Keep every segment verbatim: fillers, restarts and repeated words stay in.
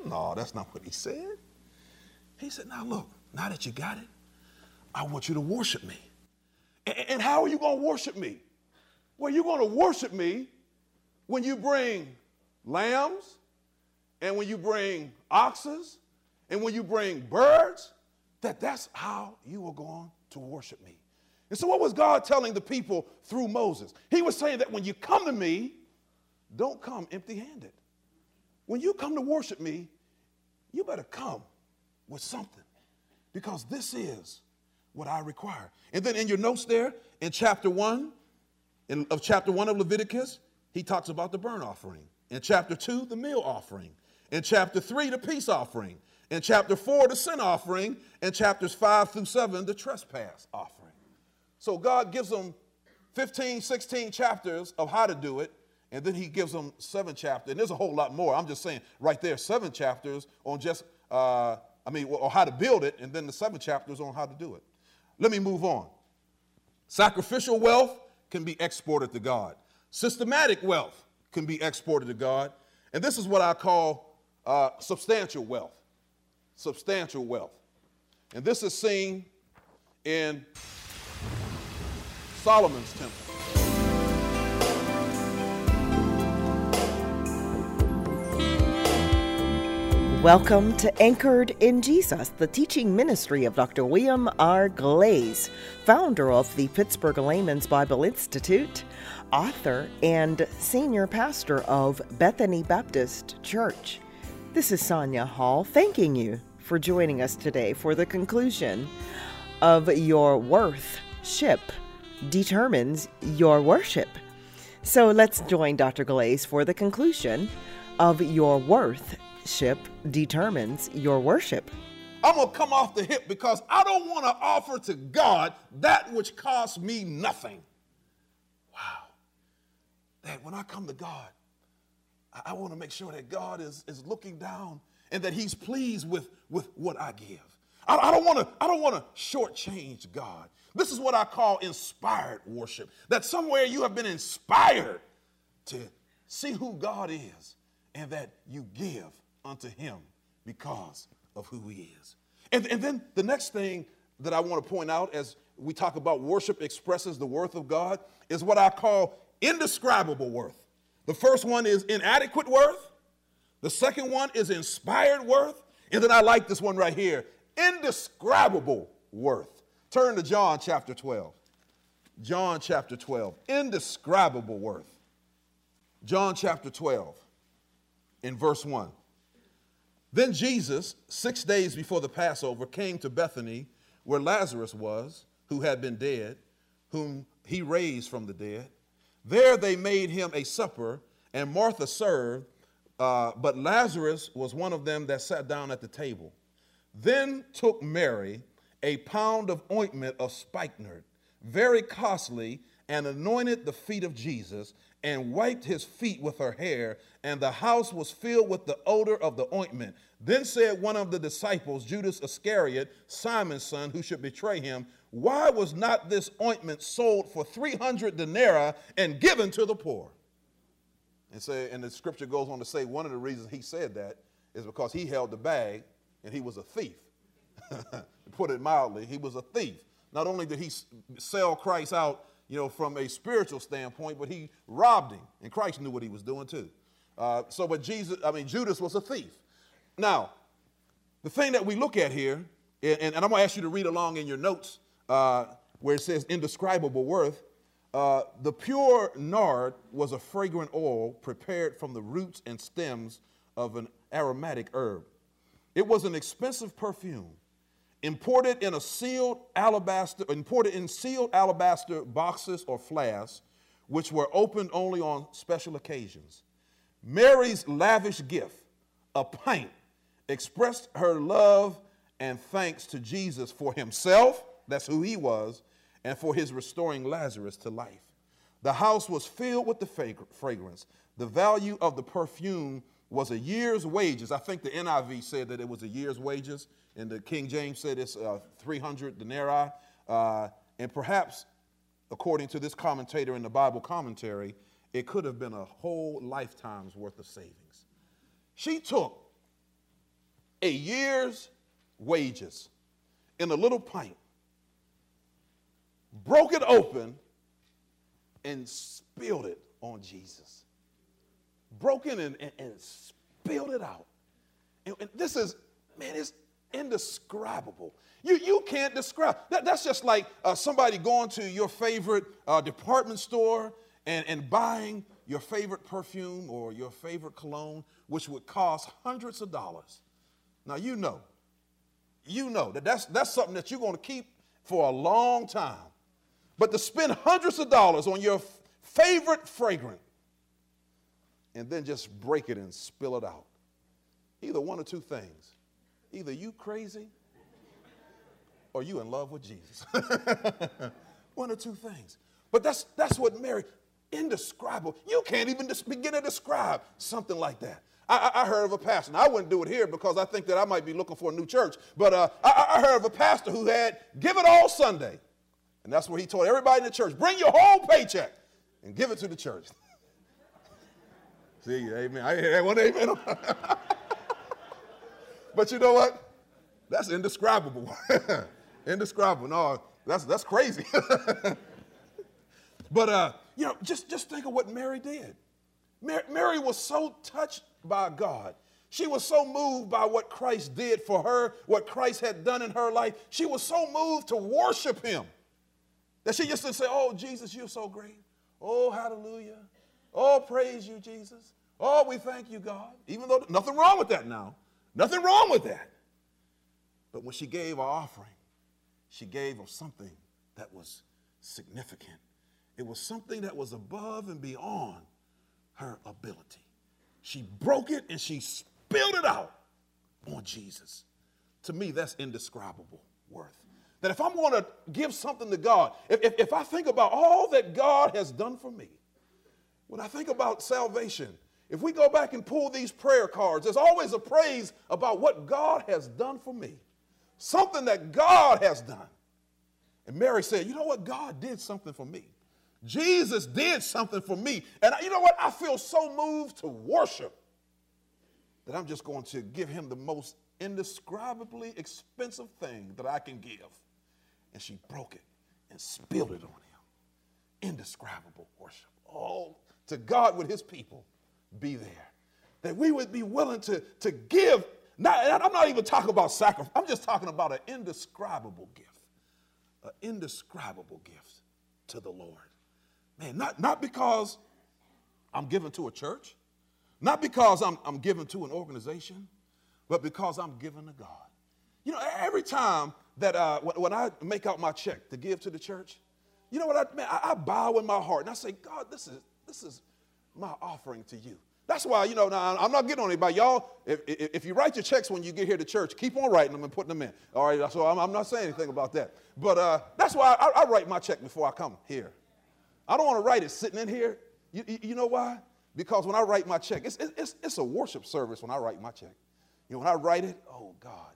No, that's not what he said. He said, now look, now that you got it, I want you to worship me. And, and how are you going to worship me? Well, you're going to worship me when you bring lambs, and when you bring oxes, and when you bring birds, that that's how you are going to worship me. And so what was God telling the people through Moses? He was saying that when you come to me, don't come empty-handed. When you come to worship me, you better come with something, because this is what I require. And then in your notes there, in chapter one, in, of chapter one of Leviticus, he talks about the burnt offering. In chapter two, the meal offering. In chapter three, the peace offering. In chapter four, the sin offering. In chapters five through seven, the trespass offering. So God gives them fifteen, sixteen chapters of how to do it, and then he gives them seven chapters. And there's a whole lot more. I'm just saying right there, seven chapters on just, uh, I mean, or how to build it, and then the seven chapters on how to do it. Let me move on. Sacrificial wealth can be exported to God. Systematic wealth can be exported to God. And this is what I call uh, substantial wealth. Substantial wealth. And this is seen in Solomon's temple. Welcome to Anchored in Jesus, the teaching ministry of Doctor William R. Glaze, founder of the Pittsburgh Layman's Bible Institute, author, and senior pastor of Bethany Baptist Church. This is Sonia Hall thanking you for joining us today for the conclusion of Your Worth-ship Determines Your Worship. So let's join Doctor Glaze for the conclusion of Your Worth-ship Determines Your Worship. I'm going to come off the hip because I don't want to offer to God that which costs me nothing. Wow. That when I come to God, I, I want to make sure that God is, is looking down and that he's pleased with, with what I give. I, I don't want to I don't want to shortchange God. This is what I call inspired worship. That somewhere you have been inspired to see who God is and that you give unto him because of who he is. And, and then the next thing that I want to point out as we talk about worship expresses the worth of God is what I call indescribable worth. The first one is inadequate worth. The second one is inspired worth. And then I like this one right here, indescribable worth. Turn to John chapter twelve. John chapter twelve, indescribable worth. John chapter twelve, in verse one. Then Jesus, six days before the Passover, came to Bethany, where Lazarus was, who had been dead, whom he raised from the dead. There they made him a supper, and Martha served, uh, but Lazarus was one of them that sat down at the table. Then took Mary a pound of ointment of spikenard, very costly, and anointed the feet of Jesus, and wiped his feet with her hair, and the house was filled with the odor of the ointment. Then said one of the disciples, Judas Iscariot, Simon's son, who should betray him, why was not this ointment sold for three hundred denarii and given to the poor? And, say, and the scripture goes on to say one of the reasons he said that is because he held the bag and he was a thief. To put it mildly, he was a thief. Not only did he sell Christ out, you know, from a spiritual standpoint, but he robbed him, and Christ knew what he was doing too. Uh, so, but Jesus, I mean, Judas was a thief. Now, the thing that we look at here, and, and I'm going to ask you to read along in your notes uh, where it says indescribable worth. Uh, the pure nard was a fragrant oil prepared from the roots and stems of an aromatic herb. It was an expensive perfume, imported in a sealed alabaster, imported in sealed alabaster boxes or flasks, which were opened only on special occasions. Mary's lavish gift, a pint, expressed her love and thanks to Jesus for himself, that's who he was, and for his restoring Lazarus to life. The house was filled with the fragrance. The value of the perfume was a year's wages. I think the N I V said that it was a year's wages, and the King James said it's uh, three hundred denarii. Uh, and perhaps, according to this commentator in the Bible commentary, it could have been a whole lifetime's worth of savings. She took a year's wages in a little pint, broke it open, and spilled it on Jesus. Broke it and, and, and spilled it out. And, and this is, man, it's indescribable. You, you can't describe. That, that's just like uh, somebody going to your favorite uh, department store and, and buying your favorite perfume or your favorite cologne, which would cost hundreds of dollars. Now, you know, you know that that's, that's something that you're going to keep for a long time. But to spend hundreds of dollars on your f- favorite fragrance and then just break it and spill it out. Either one or two things. Either you crazy or you in love with Jesus. One or two things. But that's, that's what Mary, indescribable. You can't even just begin to describe something like that. I, I heard of a pastor. Now, I wouldn't do it here because I think that I might be looking for a new church. But uh, I, I heard of a pastor who had Give It All Sunday. And that's what he told everybody in the church. Bring your whole paycheck and give it to the church. See, amen. I hear that one, amen. But you know what? That's indescribable. Indescribable. No, that's, that's crazy. But, uh, you know, just, just think of what Mary did. Mary, Mary was so touched by God. She was so moved by what Christ did for her, what Christ had done in her life. She was so moved to worship him that she just didn't say, oh, Jesus, you're so great. Oh, hallelujah. Oh, praise you, Jesus. Oh, we thank you, God. Even though nothing wrong with that now. Nothing wrong with that. But when she gave her offering, she gave of something that was significant. It was something that was above and beyond her ability. She broke it and she spilled it out on Jesus. To me, that's indescribable worth. That if I'm going to give something to God, if, if, if I think about all that God has done for me, when I think about salvation, if we go back and pull these prayer cards, there's always a praise about what God has done for me. Something that God has done. And Mary said, you know what? God did something for me. Jesus did something for me. And you know what? I feel so moved to worship that I'm just going to give him the most indescribably expensive thing that I can give. And she broke it and spilled it on him. Indescribable worship. Oh, to God with his people be there. That we would be willing to, to give. Not, I'm not even talking about sacrifice. I'm just talking about an indescribable gift. An indescribable gift to the Lord. Man, not, not because I'm given to a church, not because I'm, I'm given to an organization, but because I'm given to God. You know, every time that uh, when, when I make out my check to give to the church, you know what I, man, I, I bow in my heart and I say, God, this is, this is my offering to you. That's why, you know, now I'm not getting on anybody. Y'all, if, if, if you write your checks when you get here to church, keep on writing them and putting them in. All right, so I'm, I'm not saying anything about that. But uh, that's why I, I write my check before I come here. I don't want to write it sitting in here. You, you, you know why? Because when I write my check, it's, it's, it's a worship service when I write my check. You know, when I write it, oh, God,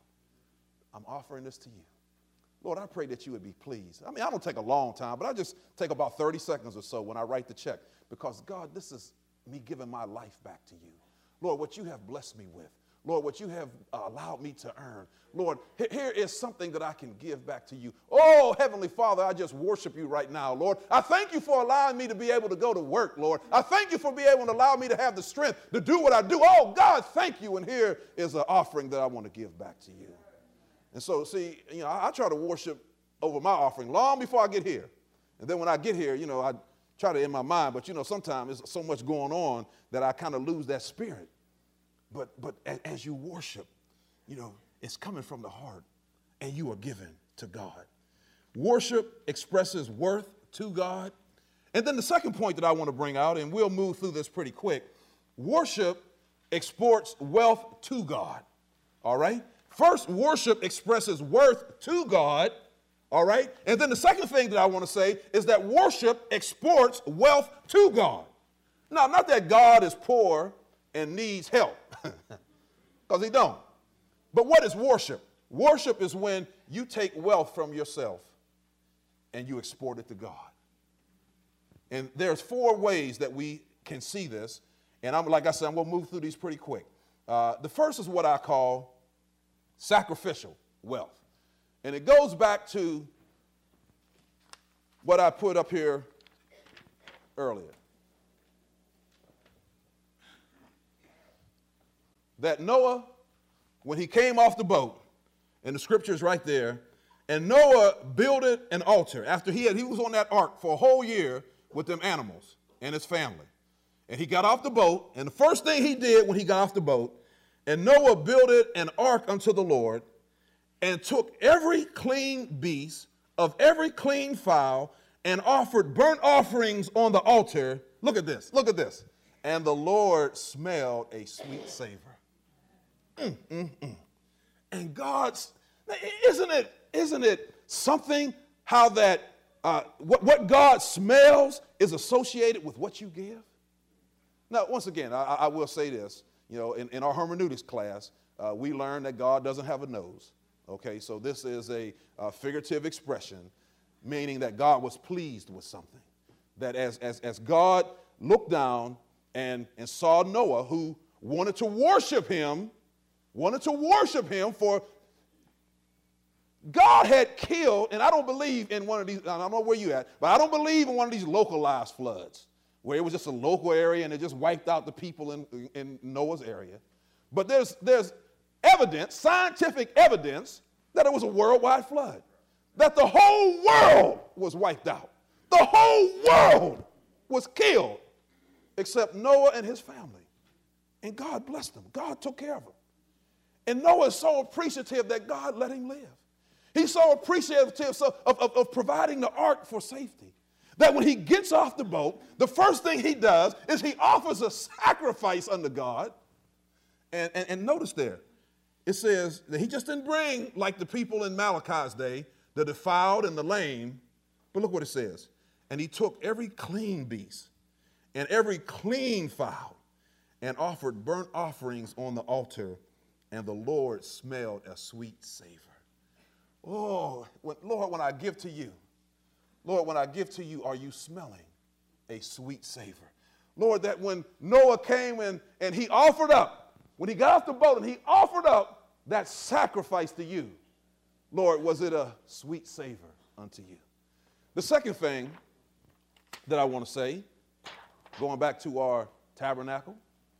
I'm offering this to you. Lord, I pray that you would be pleased. I mean, I don't take a long time, but I just take about thirty seconds or so when I write the check because, God, this is me giving my life back to you. Lord, what you have blessed me with. Lord, what you have uh, allowed me to earn. Lord, here, here is something that I can give back to you. Oh, Heavenly Father, I just worship you right now, Lord. I thank you for allowing me to be able to go to work, Lord. I thank you for being able to allow me to have the strength to do what I do. Oh, God, thank you. And here is an offering that I want to give back to you. And so, see, you know, I, I try to worship over my offering long before I get here. And then when I get here, you know, I try to in my mind, but, you know, sometimes there's so much going on that I kind of lose that spirit. But but as you worship, you know, it's coming from the heart and you are given to God. Worship expresses worth to God. And then the second point that I want to bring out, and we'll move through this pretty quick, worship exports wealth to God. All right? First, worship expresses worth to God. All right? And then the second thing that I want to say is that worship exports wealth to God. Now, not that God is poor and needs help, because he don't. But what is worship? Worship is when you take wealth from yourself and you export it to God. And there's four ways that we can see this. And I'm like I said, I'm going to move through these pretty quick. Uh, the first is what I call sacrificial wealth. And it goes back to what I put up here earlier. That Noah, when he came off the boat, and the scripture is right there, and Noah builded an altar after he had, he was on that ark for a whole year with them animals and his family. And he got off the boat, and the first thing he did when he got off the boat, and Noah builded an ark unto the Lord, and took every clean beast of every clean fowl, and offered burnt offerings on the altar. Look at this, look at this. And the Lord smelled a sweet savor. Mm, mm, mm. And God's, isn't it, isn't it something how that, uh, what, what God smells is associated with what you give? Now, once again, I, I will say this, you know, in, in our hermeneutics class, uh, we learned that God doesn't have a nose. Okay, so this is a, a figurative expression, meaning that God was pleased with something. That as, as, as God looked down and, and saw Noah, who wanted to worship him, wanted to worship him for, God had killed, and I don't believe in one of these, I don't know where you at, but I don't believe in one of these localized floods, where it was just a local area and it just wiped out the people in, in Noah's area. But there's, there's evidence, scientific evidence, that it was a worldwide flood, that the whole world was wiped out. The whole world was killed except Noah and his family. And God blessed them. God took care of them. And Noah is so appreciative that God let him live. He's so appreciative of, of, of providing the ark for safety, that when he gets off the boat, the first thing he does is he offers a sacrifice unto God. And, and, and notice there, it says that he just didn't bring, like the people in Malachi's day, the defiled and the lame. But look what it says. And he took every clean beast and every clean fowl and offered burnt offerings on the altar, and the Lord smelled a sweet savor. Oh, when, Lord, when I give to you, Lord, when I give to you, are you smelling a sweet savor? Lord, that when Noah came in and he offered up, when he got off the boat and he offered up that sacrifice to you, Lord, was it a sweet savor unto you? The second thing that I want to say, going back to our tabernacle,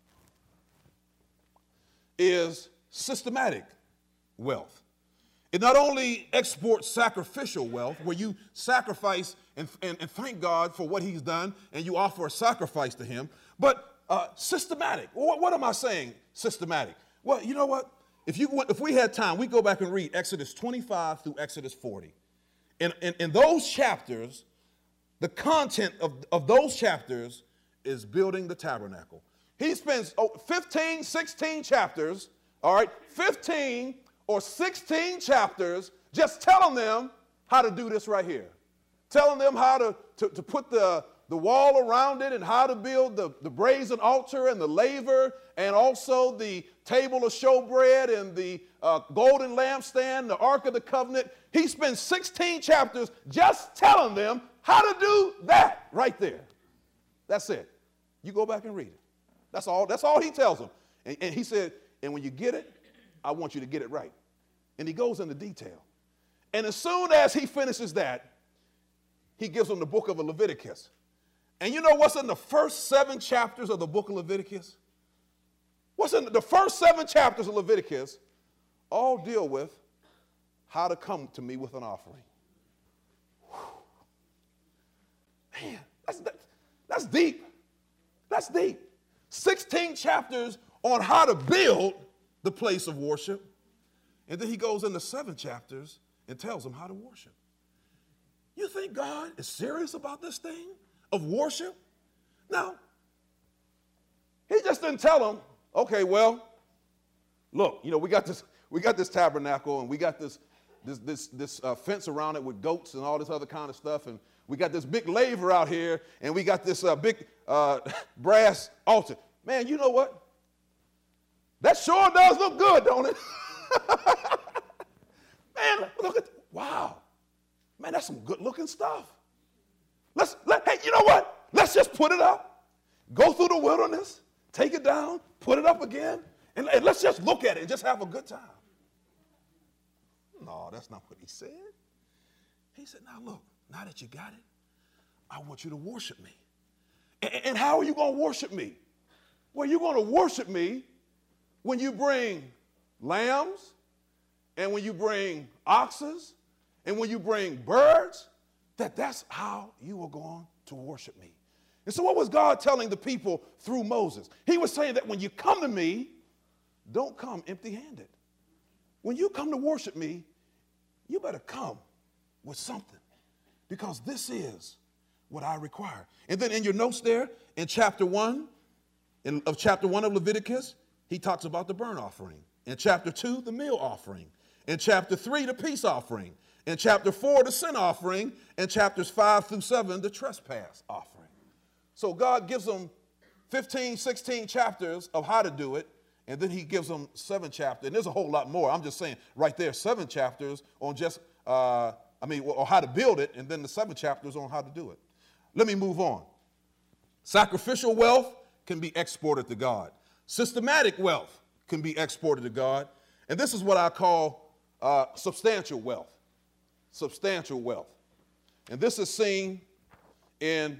is systematic wealth. It not only exports sacrificial wealth, where you sacrifice and, and, and thank God for what he's done, and you offer a sacrifice to him, but uh, systematic. What, what am I saying, systematic? Well, you know what? If, you, if we had time, we go back and read Exodus twenty-five through Exodus forty. In, in, in those chapters, the content of, of those chapters is building the tabernacle. He spends oh, fifteen, sixteen chapters, all right, fifteen or sixteen chapters just telling them how to do this right here. Telling them how to, to, to put the, the wall around it and how to build the, the brazen altar and the laver and also the table of showbread and the uh, golden lampstand, the Ark of the Covenant. He spends sixteen chapters just telling them how to do that right there. That's it. You go back and read it. That's all, that's all he tells them. And, and he said, and when you get it, I want you to get it right. And he goes into detail. And as soon as he finishes that, he gives them the book of Leviticus. And you know what's in the first seven chapters of the book of Leviticus? What's in the first seven chapters of Leviticus all deal with how to come to me with an offering. Whew. Man, that's, that's, that's deep. That's deep. sixteen chapters on how to build the place of worship. And then he goes into seven chapters and tells them how to worship. You think God is serious about this thing of worship? No. He just didn't tell them, okay, well, look, you know, we got this, we got this tabernacle and we got this, this, this, this uh, fence around it with goats and all this other kind of stuff. And we got this big laver out here and we got this uh, big uh, brass altar. Man, you know what? That sure does look good, don't it? Man, look at, wow. Man, that's some good looking stuff. Let's, let, hey, you know what? Let's just put it up, go through the wilderness, take it down, put it up again, and, and let's just look at it and just have a good time. No, that's not what he said. He said, now look, now that you got it, I want you to worship me. And, and how are you going to worship me? Well, you're going to worship me when you bring lambs, and when you bring oxes, and when you bring birds, that that's how you are going to worship me. And so what was God telling the people through Moses? He was saying that when you come to me, don't come empty-handed. When you come to worship me, you better come with something, because this is what I require. And then in your notes there, in chapter one, in, of chapter one of Leviticus, he talks about the burnt offering. In chapter two, the meal offering. In chapter three, the peace offering. In chapter four, the sin offering. In chapters five through seven, the trespass offering. So God gives them fifteen, sixteen chapters of how to do it, and then he gives them seven chapters. And there's a whole lot more. I'm just saying right there, seven chapters on just, uh, I mean, or how to build it, and then the seven chapters on how to do it. Let me move on. Sacrificial wealth can be exported to God. Systematic wealth can be exported to God. And this is what I call uh, substantial wealth. Substantial wealth. And this is seen in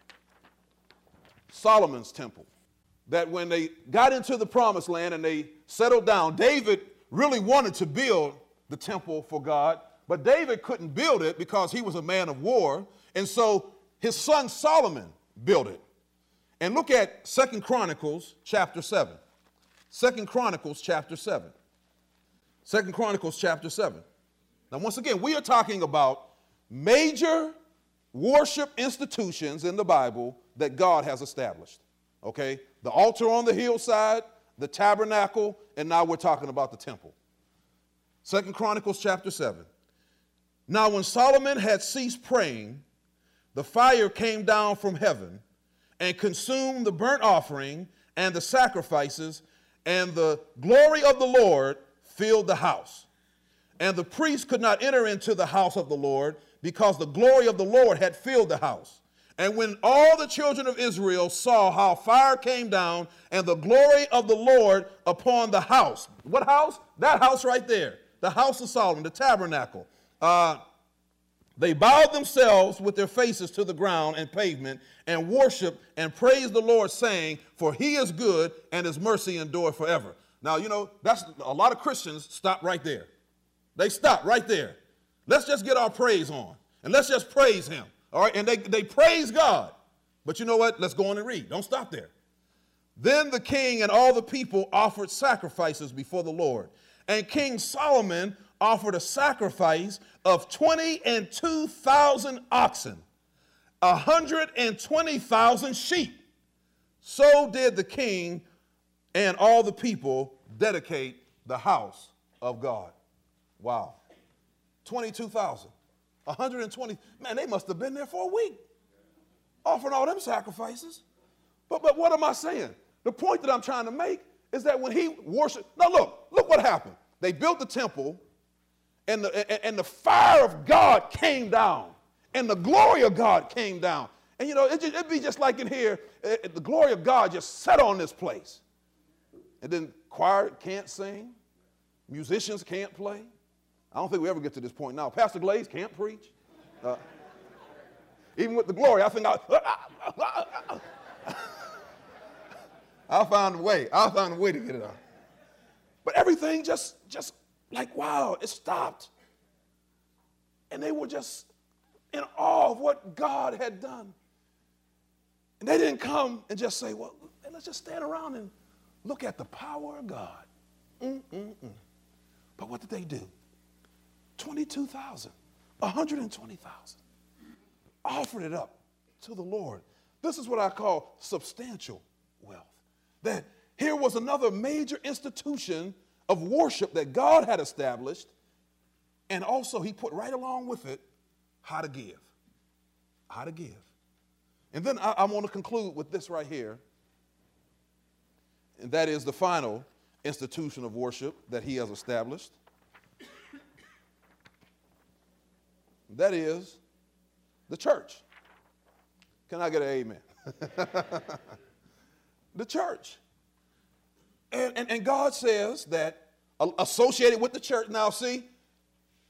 Solomon's temple. That when they got into the promised land and they settled down, David really wanted to build the temple for God, but David couldn't build it because he was a man of war. And so his son Solomon built it. And look at Second Chronicles chapter seven. Second Chronicles chapter seven. Second Chronicles chapter seven. Now, once again, we are talking about major worship institutions in the Bible that God has established. Okay? The altar on the hillside, the tabernacle, and now we're talking about the temple. Second Chronicles chapter seven. Now, when Solomon had ceased praying, the fire came down from heaven and consumed the burnt offering and the sacrifices, and the glory of the Lord filled the house. And the priests could not enter into the house of the Lord because the glory of the Lord had filled the house. And when all the children of Israel saw how fire came down and the glory of the Lord upon the house. What house? That house right there. The house of Solomon, the tabernacle. Uh, They bowed themselves with their faces to the ground and pavement and worshiped and praised the Lord, saying, for he is good and his mercy endure forever. Now, you know, that's a lot of Christians stop right there. They stop right there. Let's just get our praise on and let's just praise him. All right. And they, they praise God. But you know what? Let's go on and read. Don't stop there. Then the king and all the people offered sacrifices before the Lord. And King Solomon offered a sacrifice of twenty and two thousand oxen, a hundred and twenty thousand sheep. So did the king and all the people dedicate the house of God. Wow. twenty-two thousand, one hundred twenty. Man, they must have been there for a week offering all them sacrifices. But, but what am I saying? The point that I'm trying to make is that when he worshiped, now look, look what happened. They built the temple. And the, and the fire of God came down. And the glory of God came down. And, you know, it, it'd be just like in here, it, the glory of God just set on this place. And then choir can't sing. Musicians can't play. I don't think we ever get to this point now. Pastor Glaze can't preach. Uh, even with the glory, I think I, I'll find a way. I'll find a way to get it out. But everything just, just, like, wow, it stopped. And they were just in awe of what God had done. And they didn't come and just say, well, let's just stand around and look at the power of God. Mm-mm-mm. But what did they do? twenty-two thousand, one hundred twenty thousand. Offered it up to the Lord. This is what I call substantial wealth. That here was another major institution of worship that God had established, and also he put right along with it how to give. How to give. And then I, I want to conclude with this right here, and that is the final institution of worship that he has established. That is the church. Can I get an amen? The church. And, and, and God says that associated with the church, now see,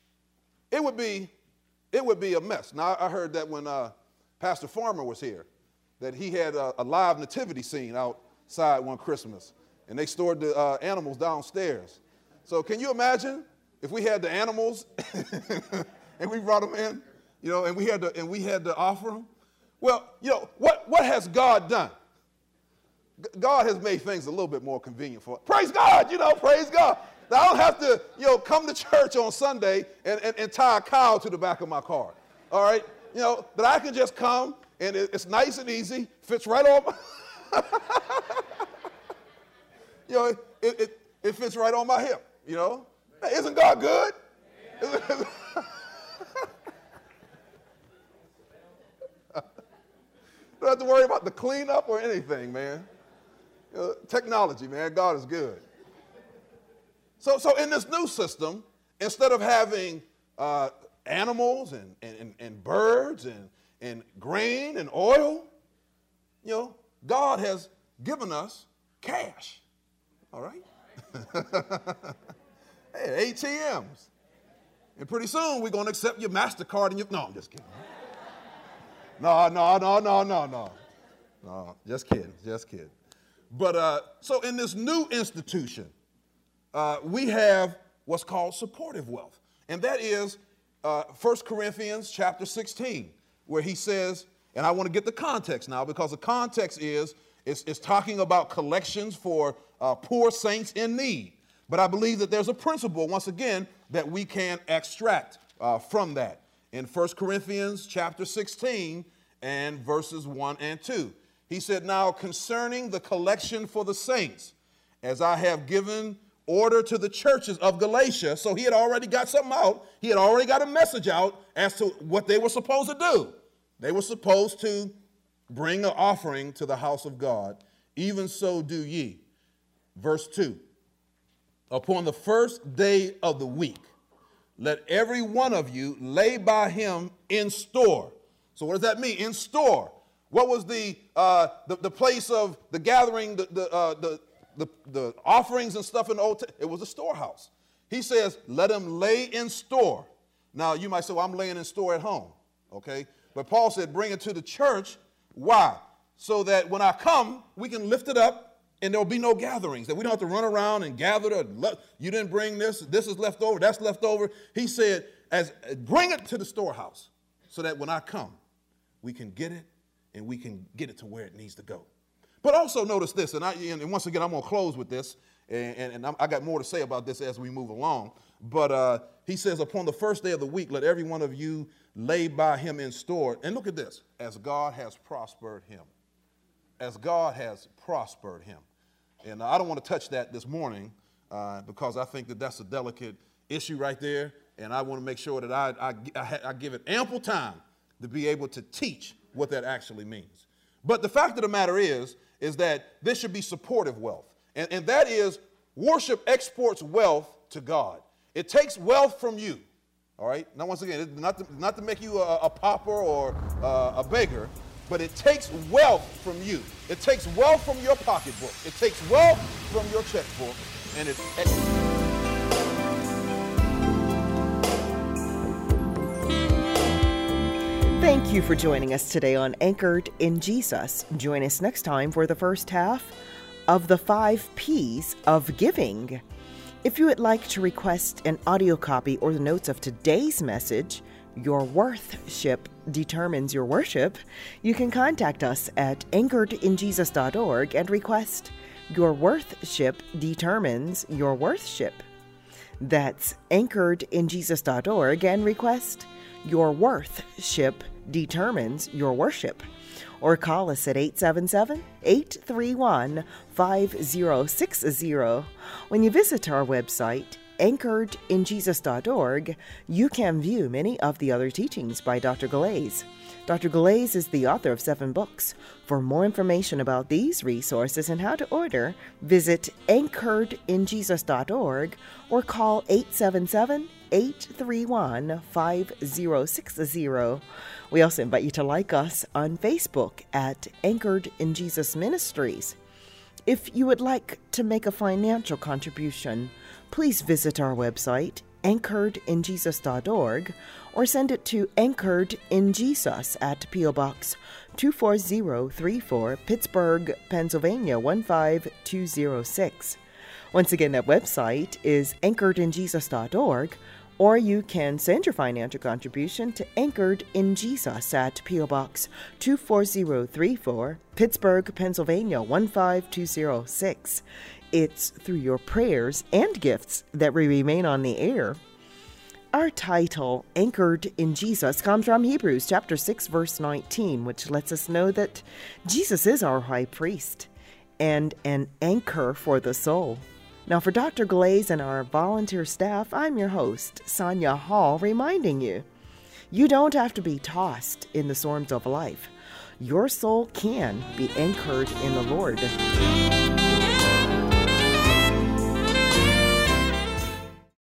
it would be, it would be a mess. Now, I heard that when uh, Pastor Farmer was here, that he had a, a live nativity scene outside one Christmas, and they stored the uh, animals downstairs. So can you imagine if we had the animals and we brought them in, you know, and we had to, and we had to offer them? Well, you know, what, what has God done? God has made things a little bit more convenient for us. Praise God, you know, praise God. Now, I don't have to, you know, come to church on Sunday and, and, and tie a cow to the back of my car, all right? You know, that I can just come, and it, it's nice and easy, fits right on my, you know, it, it, it fits right on my hip, you know? Isn't God good? Isn't, isn't don't have to worry about the cleanup or anything, man. You know, technology, man, God is good. So, so in this new system, instead of having uh, animals and, and, and birds and, and grain and oil, you know, God has given us cash, all right? Hey, A T Ms. And pretty soon we're going to accept your MasterCard and your, no, I'm just kidding. No, no, no, no, no, no. No, just kidding, just kidding. But uh, so in this new institution, uh, we have what's called supportive wealth. And that is uh, First Corinthians chapter sixteen, where he says, and I want to get the context now, because the context is, it's, it's talking about collections for uh, poor saints in need. But I believe that there's a principle, once again, that we can extract uh, from that. In First Corinthians chapter sixteen and verses one and two. He said, now concerning the collection for the saints, as I have given order to the churches of Galatia. So he had already got something out. He had already got a message out as to what they were supposed to do. They were supposed to bring an offering to the house of God. Even so do ye. Verse two. Upon the first day of the week, let every one of you lay by him in store. So what does that mean? In store. What was the uh, the, the place of the gathering, the the, uh, the the the offerings and stuff in the Old Testament? It was a storehouse. He says, let him lay in store. Now you might say, well, I'm laying in store at home, okay? But Paul said, bring it to the church. Why? So that when I come, we can lift it up and there'll be no gatherings, that we don't have to run around and gather. To, you didn't bring this, this is left over, that's left over. He said, as bring it to the storehouse so that when I come, we can get it and we can get it to where it needs to go. But also notice this, and, I, and once again, I'm going to close with this, and, and, and I got more to say about this as we move along. But uh, he says, upon the first day of the week, let every one of you lay by him in store. And look at this, as God has prospered him. As God has prospered him. And I don't want to touch that this morning uh, because I think that that's a delicate issue right there. And I want to make sure that I, I, I, I give it ample time to be able to teach what that actually means. But the fact of the matter is, is that this should be supportive wealth. And, and that is, worship exports wealth to God. It takes wealth from you. All right? Now, once again, not to, not to make you a, a pauper or uh, a beggar, but it takes wealth from you. It takes wealth from your pocketbook. It takes wealth from your checkbook, and it. Thank you for joining us today on Anchored in Jesus. Join us next time for the first half of the five P's of giving. If you would like to request an audio copy or the notes of today's message, Your Worthship Determines Your Worship, you can contact us at anchored in jesus dot org and request Your Worthship Determines Your Worship. That's anchored in jesus dot org and request Your Worthship Determines Your Worship. Or call us at eight seven seven, eight three one, five zero six zero. When you visit our website, anchored in jesus dot org, you can view many of the other teachings by Doctor Galais. Doctor Galais is the author of seven books. For more information about these resources and how to order, visit anchored in jesus dot org or call eight seven seven, eight three one, five zero six zero. We also invite you to like us on Facebook at Anchored in Jesus Ministries. If you would like to make a financial contribution, please visit our website, anchored in jesus dot org or send it to Anchored in Jesus at P O. Box two four zero three four, Pittsburgh, Pennsylvania one five two zero six. Once again, that website is anchored in jesus dot org, or you can send your financial contribution to Anchored in Jesus at P O. Box two four zero three four, Pittsburgh, Pennsylvania one five two zero six. It's through your prayers and gifts that we remain on the air. Our title, Anchored in Jesus, comes from Hebrews chapter six, verse nineteen, which lets us know that Jesus is our high priest and an anchor for the soul. Now, for Doctor Glaze and our volunteer staff, I'm your host, Sonia Hall, reminding you, you don't have to be tossed in the storms of life. Your soul can be anchored in the Lord.